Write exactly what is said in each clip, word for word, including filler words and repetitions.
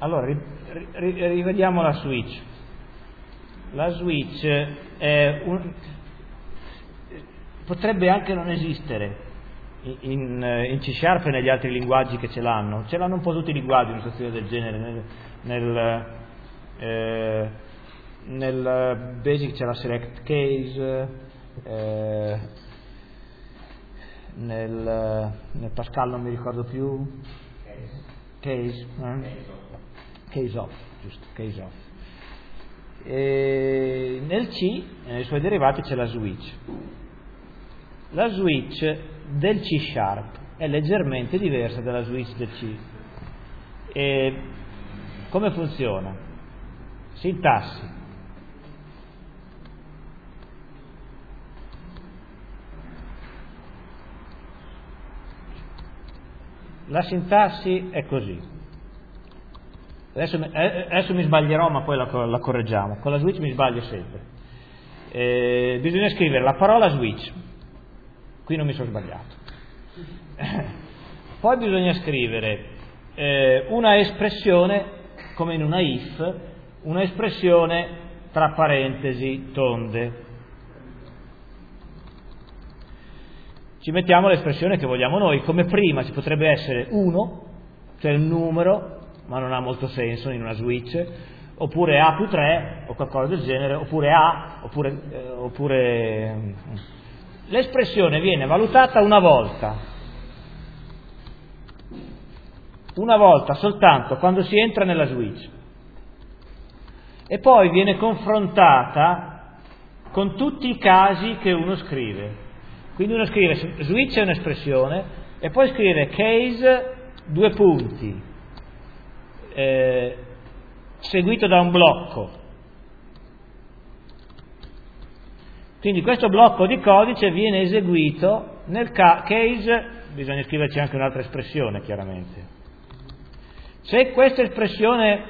allora ri, ri, rivediamo la switch. La switch è un, potrebbe anche non esistere in, in C Sharp e negli altri linguaggi che ce l'hanno. Ce l'hanno un po' tutti i linguaggi, una situazione del genere. Nel, nel, eh, nel Basic c'è la select case, eh, nel, nel Pascal non mi ricordo più. Case, eh? Case off, giusto, case off. E nel C, nei suoi derivati, c'è la switch. La switch del C Sharp è leggermente diversa dalla switch del C. E come funziona? Sintassi. La sintassi è così. Adesso, adesso mi sbaglierò, ma poi la, la correggiamo. Con la switch mi sbaglio sempre. Eh, bisogna scrivere la parola switch. Qui non mi sono sbagliato. Poi bisogna scrivere eh, una espressione, come in una if, una espressione tra parentesi tonde. Ci mettiamo l'espressione che vogliamo noi. Come prima ci potrebbe essere uno, cioè il numero, ma non ha molto senso in una switch, oppure A più tre o qualcosa del genere, oppure A, oppure, eh, oppure... l'espressione viene valutata una volta, una volta soltanto quando si entra nella switch, e poi viene confrontata con tutti i casi che uno scrive. Quindi uno scrive switch è un'espressione e poi scrive case due punti eh, seguito da un blocco. Quindi questo blocco di codice viene eseguito nel ca- case, bisogna scriverci anche un'altra espressione chiaramente. Se questa espressione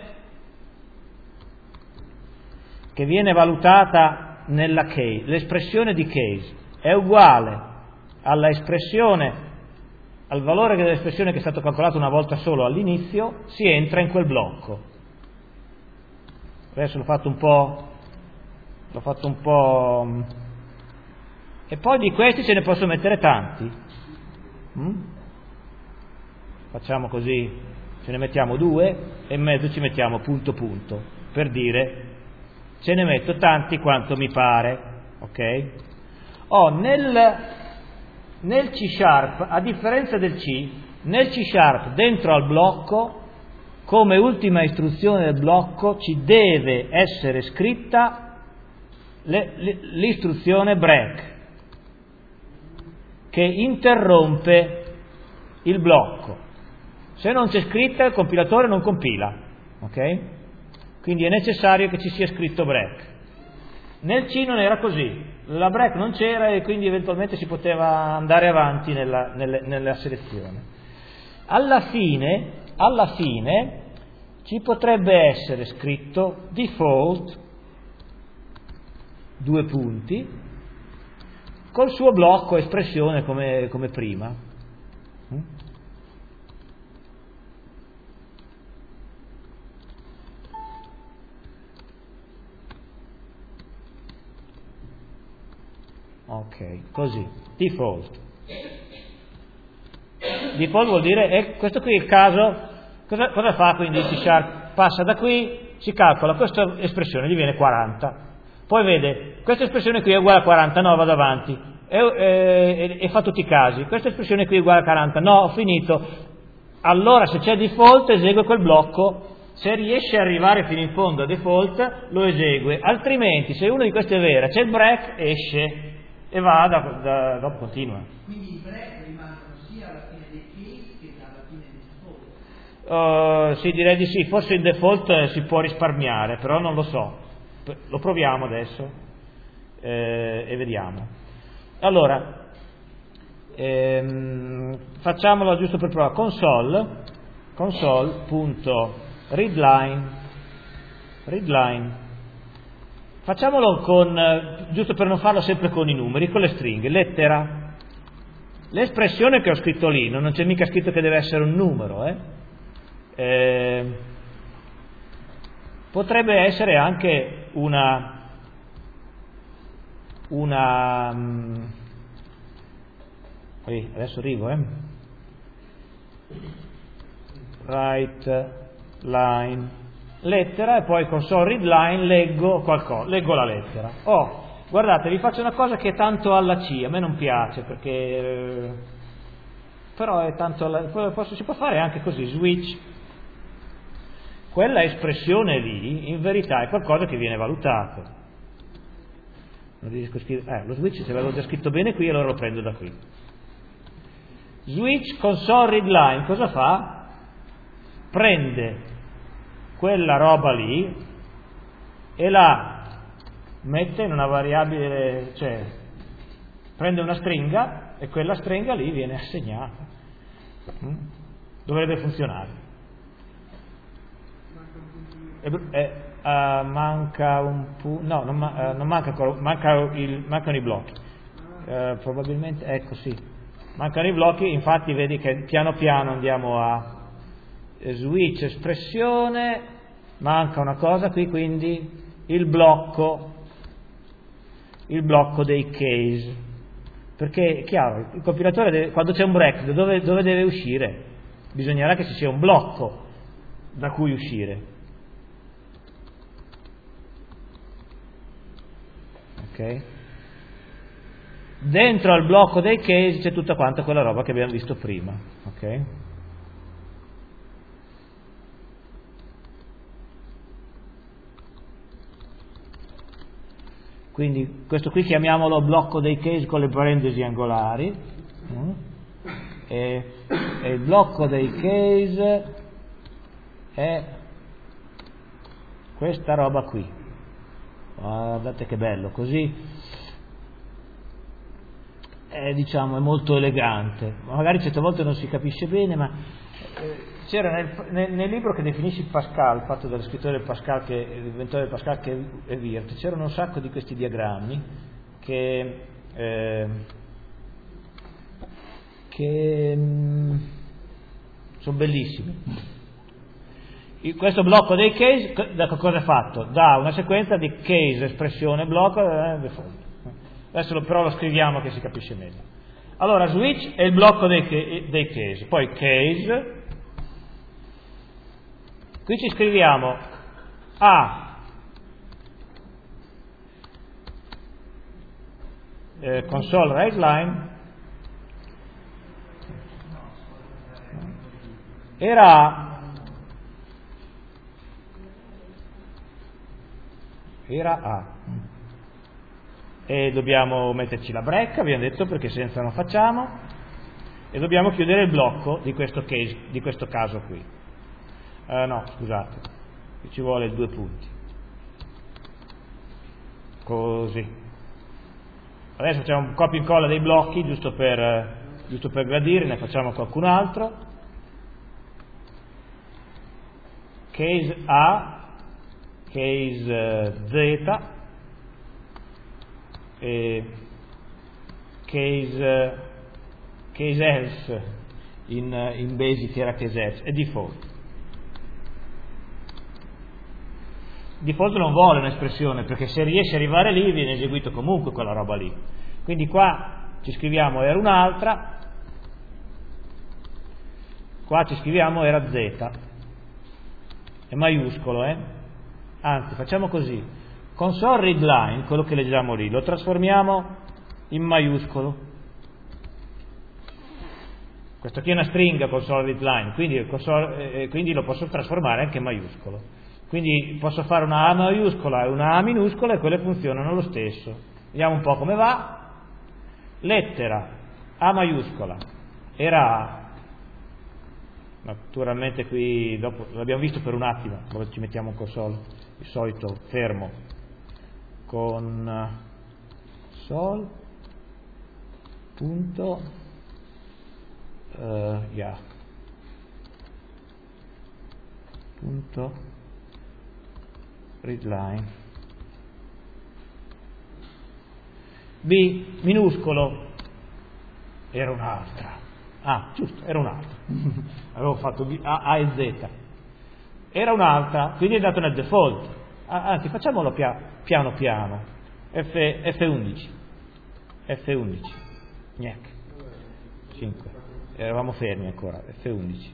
che viene valutata nella case, l'espressione di case, è uguale alla espressione, al valore dell'espressione che è stato calcolato una volta solo all'inizio, si entra in quel blocco. Adesso l'ho fatto un po', l'ho fatto un po', e poi di questi ce ne posso mettere tanti. Mm? Facciamo così, ce ne mettiamo due e in mezzo ci mettiamo punto punto, per dire ce ne metto tanti quanto mi pare, ok? Oh, nel, nel C Sharp, a differenza del C, nel C Sharp dentro al blocco, come ultima istruzione del blocco, ci deve essere scritta le, le, l'istruzione break, che interrompe il blocco. Se non c'è scritta, il compilatore non compila, ok? Quindi è necessario che ci sia scritto break. Nel C non era così. La break non c'era e quindi eventualmente si poteva andare avanti nella, nelle, nella selezione. Alla fine, alla fine ci potrebbe essere scritto default, due punti, col suo blocco espressione come, come prima. Ok, così, default. Default vuol dire, eh, questo qui è il caso, cosa, cosa fa quindi C Sharp? Passa da qui, si calcola, questa espressione gli viene quaranta, poi vede, questa espressione qui è uguale a quaranta, no, vado avanti, e, e, e fa tutti i casi, questa espressione qui è uguale a quaranta, no, ho finito, allora se c'è default esegue quel blocco, se riesce ad arrivare fino in fondo a default lo esegue, altrimenti se uno di questi è vera, c'è il break, esce e va, da, da, dopo continua. Quindi i break rimangono sia alla fine dei case che alla fine dei default? Uh, sì, direi di sì, forse il default si può risparmiare, però non lo so. Lo proviamo adesso eh, e vediamo. Allora, ehm, facciamolo giusto per provare. Console, console.readline, readline. Facciamolo con, giusto per non farlo sempre con i numeri, con le stringhe, lettera. L'espressione che ho scritto lì, non c'è mica scritto che deve essere un numero, eh? Eh, potrebbe essere anche una una um, adesso arrivo eh write line lettera, e poi con solid line leggo qualcosa, leggo la lettera. Oh, guardate, vi faccio una cosa che è tanto alla C, a me non piace perché eh, però è tanto alla, posso, si può fare anche così, switch. Quella espressione lì in verità è qualcosa che viene valutato. Non riesco a scrivere, eh, lo switch se l'avevo già scritto bene qui, allora lo prendo da qui. Switch con solid line cosa fa? Prende quella roba lì e la mette in una variabile, cioè prende una stringa e quella stringa lì viene assegnata. Dovrebbe funzionare. E, e, uh, manca un punto, no, non, ma, uh, non manca, manca il, mancano i blocchi. Uh, probabilmente, ecco sì, mancano i blocchi, infatti vedi che piano piano andiamo a switch espressione, manca una cosa qui, quindi il blocco, il blocco dei case, perché è chiaro, il compilatore deve, quando c'è un break, dove, dove deve uscire? Bisognerà che ci sia un blocco da cui uscire. Ok? Dentro al blocco dei case c'è tutta quanta quella roba che abbiamo visto prima. Ok? Quindi questo qui chiamiamolo blocco dei case con le parentesi angolari, e, e il blocco dei case è questa roba qui. Guardate che bello, così è, diciamo, è molto elegante, magari certe volte non si capisce bene, ma eh, c'era nel, nel, nel libro che definisce Pascal, fatto dallo scrittore Pascal, che l'inventore Pascal, che è Wirth, c'erano un sacco di questi diagrammi che eh, che mh, sono bellissimi. Questo blocco dei case da cosa è fatto? Da una sequenza di case, espressione, blocco, eh, default. Adesso lo, però lo scriviamo che si capisce meglio. Allora, switch è il blocco dei, dei case, poi case, qui ci scriviamo A, eh, console write line, era era A, e dobbiamo metterci la break, abbiamo detto, perché senza non facciamo, e dobbiamo chiudere il blocco di questo case, di questo caso qui. Uh, no, scusate, ci vuole due punti, così. Adesso facciamo un copia e incolla dei blocchi giusto per, giusto per gradire, ne facciamo qualcun altro. Case A, case Z, e case, case else in, in basic era case else, e default. Default non vuole un'espressione, perché se riesce ad arrivare lì viene eseguito comunque quella roba lì. Quindi qua ci scriviamo era un'altra, qua ci scriviamo era Z, è maiuscolo, eh? Anzi, facciamo così, console readline, quello che leggiamo lì, lo trasformiamo in maiuscolo. Questo qui è una stringa, console readline, quindi, console, eh, quindi lo posso trasformare anche in maiuscolo. Quindi posso fare una A maiuscola e una A minuscola e quelle funzionano lo stesso. Vediamo un po' come va. Lettera A maiuscola era A. Naturalmente qui dopo l'abbiamo visto per un attimo, dove ci mettiamo un console, il solito fermo con sol punto uh, yeah, punto readline. B minuscolo era un'altra. Ah, giusto, era un'altra. Avevo fatto B, A, A e Z. era un'altra, quindi è andato nel default. Anzi, facciamolo pia, piano piano. F, F undici. F undici. Niente. cinque. Eravamo fermi ancora. F undici.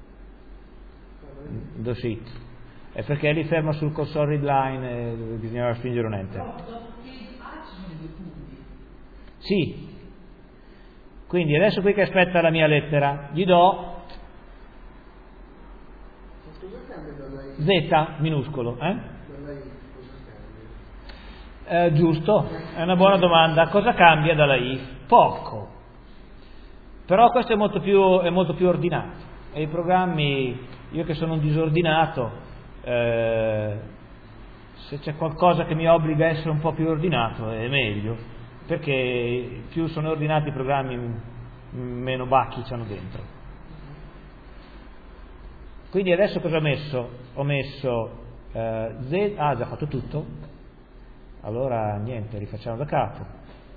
Do sheet. È perché lì fermo sul console read line e bisognava spingere un enter. Però dopo case A ci sono due punti. Sì. Quindi adesso qui che aspetta la mia lettera, gli do Z minuscolo, eh? Eh, giusto, è una buona domanda. Cosa cambia dalla if? Poco. Però questo è molto più, è molto più ordinato. E i programmi, io che sono un disordinato, eh, se c'è qualcosa che mi obbliga a essere un po' più ordinato è meglio, perché più sono ordinati i programmi meno bacchi c'hanno dentro. Quindi adesso cosa ho messo? Ho messo eh, Z, ah già fatto tutto, allora niente, rifacciamo da capo.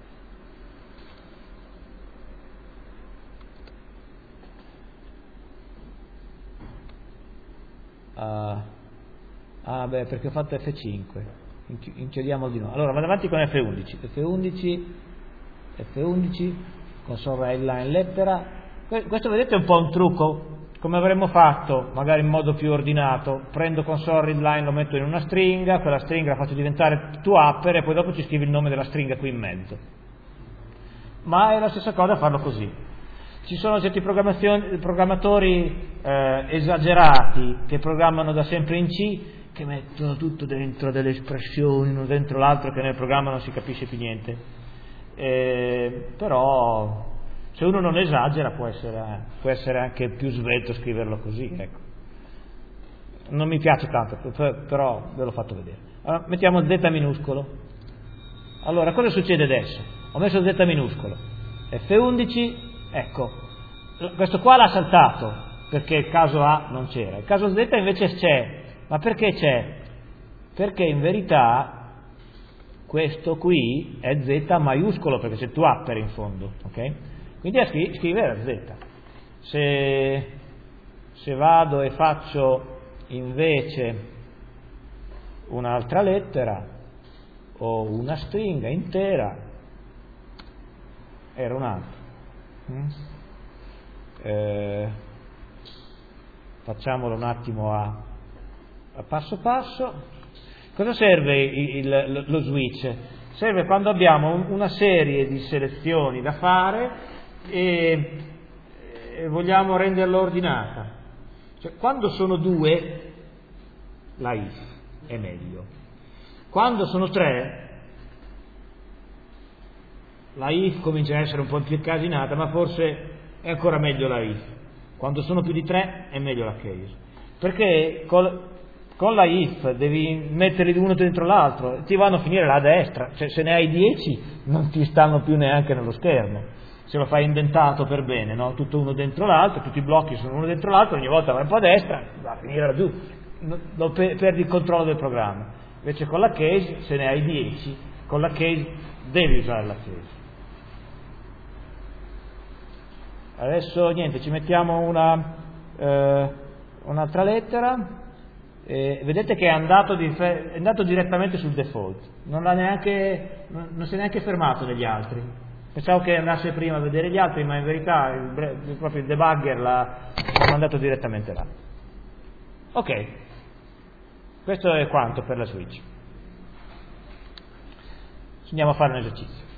Uh, ah beh, perché ho fatto F cinque, inchiodiamo di nuovo. Allora vado avanti con F undici, F undici, F undici, console read line lettera. Questo vedete è un po' un trucco, come avremmo fatto magari in modo più ordinato. Prendo console read line, lo metto in una stringa, quella stringa la faccio diventare toUpper e poi dopo ci scrivi il nome della stringa qui in mezzo. Ma è la stessa cosa farlo così. Ci sono certi programmatori eh, esagerati che programmano da sempre in C, che mettono tutto dentro delle espressioni, uno dentro l'altro, che nel programma non si capisce più niente. Eh, però se uno non esagera può essere, può essere anche più svelto scriverlo così, ecco. Non mi piace tanto, però ve l'ho fatto vedere. Allora, mettiamo Z minuscolo. Allora, cosa succede adesso? Ho messo Z minuscolo. F undici, ecco, questo qua l'ha saltato, perché il caso A non c'era. Il caso Z invece c'è. Ma perché c'è? Perché in verità questo qui è Z maiuscolo, perché c'è toUpper in fondo, ok? Quindi a scri- scrivere Z. Se, se vado e faccio invece un'altra lettera o una stringa intera, era un'altra. Mm? Eh, facciamolo un attimo a, a passo passo. Cosa serve il, il, lo switch? Serve quando abbiamo una serie di selezioni da fare e, e vogliamo renderla ordinata. Cioè, quando sono due, la if è meglio. Quando sono tre, la if comincia a essere un po' più incasinata, ma forse è ancora meglio la if. Quando sono più di tre è meglio la case, perché col, con la if devi metterli uno dentro l'altro, ti vanno a finire là a destra, cioè se ne hai dieci non ti stanno più neanche nello schermo, se lo fai indentato per bene, no? Tutto uno dentro l'altro, tutti i blocchi sono uno dentro l'altro, ogni volta vai un po' a destra, va a finire laggiù, no, perdi il controllo del programma. Invece con la case, se ne hai dieci, con la case devi usare la case. Adesso niente, ci mettiamo una, eh, un'altra lettera, e vedete che è andato, di, è andato direttamente sul default, non, ha neanche, non si è neanche fermato negli altri. Pensavo che andasse prima a vedere gli altri, ma in verità il, il, proprio il debugger l'ha mandato direttamente là. Ok, questo è quanto per la switch. Andiamo a fare un esercizio.